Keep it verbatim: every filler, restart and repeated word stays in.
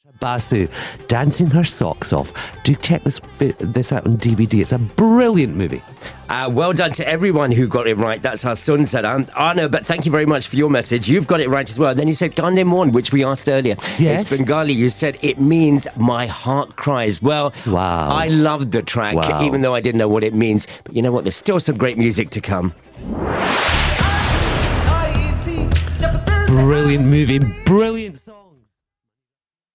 Basu dancing her socks off. Do check this this out on D V D. It's a brilliant movie. Uh, well done to everyone who got it right. That's our son said. Um, Arno, but thank you very much for your message. You've got it right as well. Then you said Gande Mon, which we asked earlier. Yes. It's Bengali. You said it means my heart cries. Well, wow. I loved the track, wow. even though I didn't know what it means. But you know what? There's still some great music to come. Brilliant movie, brilliant song.